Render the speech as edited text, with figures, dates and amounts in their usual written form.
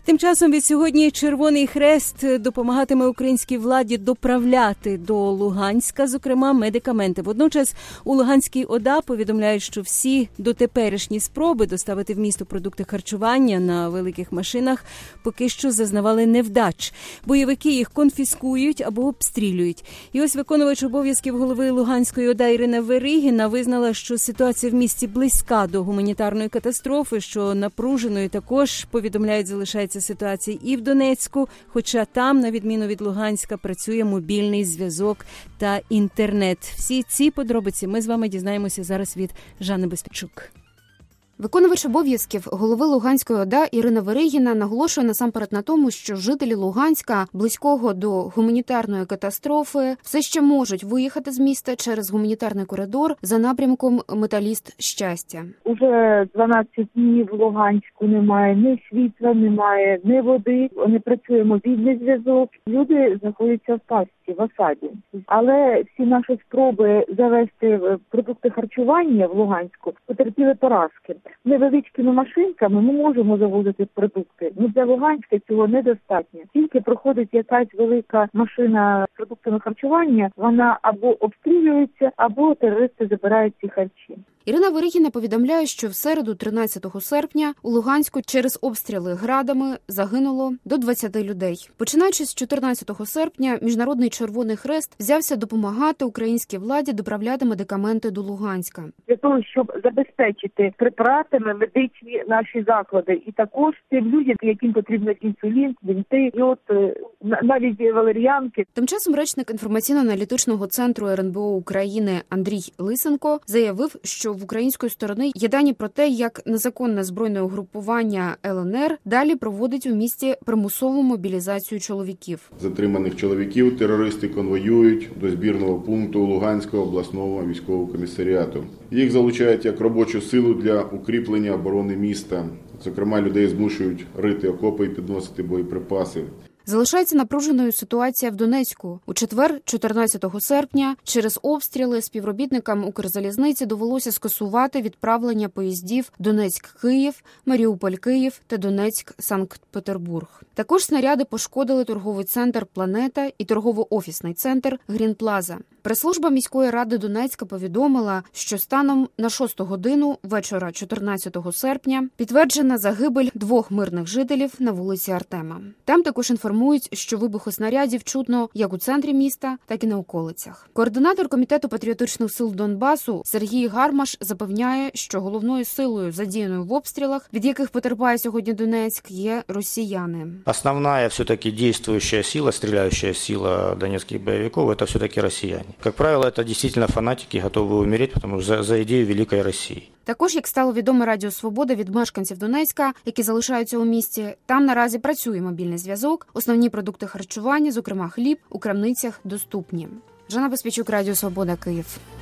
Тим часом від сьогодні Червоний Хрест допомагатиме українській владі доправляти до Луганська, зокрема, медикаменти. Водночас у Луганській ОДА повідомляють, що всі дотеперішні спроби доставити в місто продукти харчування на великих машинах поки що зазнавали невдач. Бойовики їх конфіскують або обстрілюють. І ось виконувач обов'язків голови Луганської ОДА Ірина Веригіна визнала, що ситуація в місті близька до гуманітарної катастрофи, що напруженою також, повідомляють, залишається ситуація і в Донецьку, хоча там, на відміну від Луганська, працює мобільний зв'язок та інтернет. Всі ці подробиці ми з вами дізнаємося зараз від Жанни Безпечук. Виконувач обов'язків голови Луганської ОДА Ірина Веригіна наголошує насамперед на тому, що жителі Луганська, близького до гуманітарної катастрофи, все ще можуть виїхати з міста через гуманітарний коридор за напрямком Металіст-Щастя. Уже 12 днів в Луганську немає ні світла, немає ні води, не працює мобільний зв'язок. Люди знаходяться в пастці, в осаді. Але всі наші спроби завести продукти харчування в Луганську потерпіли поразки. Невеличкими машинками ми можемо завозити продукти. Для Луганська цього недостатньо. Тільки проходить якась велика машина з продуктами харчування, вона або обстрілюється, або терористи забирають ці харчі. Ірина Веригіна повідомляє, що в середу, 13 серпня, у Луганську через обстріли градами загинуло до 20 людей. Починаючи з 14 серпня, Міжнародний Червоний Хрест взявся допомагати українській владі доправляти медикаменти до Луганська. Для того, щоб забезпечити препаратами медичні наші заклади. І також тим людям, яким потрібен інсулін, бінти, йод, навіть валеріанки. Тим часом речник інформаційно-аналітичного центру РНБО України Андрій Лисенко заявив, що в української сторони є дані про те, як незаконне збройне угрупування ЛНР далі проводить у місті примусову мобілізацію чоловіків. Затриманих чоловіків терористи конвоюють до збірного пункту Луганського обласного військового комісаріату. Їх залучають як робочу силу для укріплення оборони міста. Зокрема, людей змушують рити окопи і підносити боєприпаси. Залишається напруженою ситуація в Донецьку. У четвер, 14 серпня, через обстріли співробітникам Укрзалізниці довелося скасувати відправлення поїздів Донецьк-Київ, Маріуполь-Київ та Донецьк-Санкт-Петербург. Також снаряди пошкодили торговий центр «Планета» і торгово-офісний центр «Грін-Плаза». Прес-служба міської ради Донецька повідомила, що станом на 6 годину вечора 14 серпня підтверджена загибель 2 мирних жителів на вулиці Артема. Там також інформують, що вибухи снарядів чутно як у центрі міста, так і на околицях. Координатор Комітету патріотичних сил Донбасу Сергій Гармаш запевняє, що головною силою, задіяною в обстрілах, від яких потерпає сьогодні Донецьк, є росіяни. Основная все-таки действующая сила, стреляющая сила донецких боевиков, это все-таки россияне. Как правило, это действительно фанатики, готовы умереть, потому что за идею великой России. Також, як стало відомо Радіо Свобода від мешканців Донецька, які залишаються у місті, там наразі працює мобільний зв'язок, основні продукти харчування, зокрема хліб, у крамницях доступні. Жанна Безпечук, Радіо Свобода, Київ.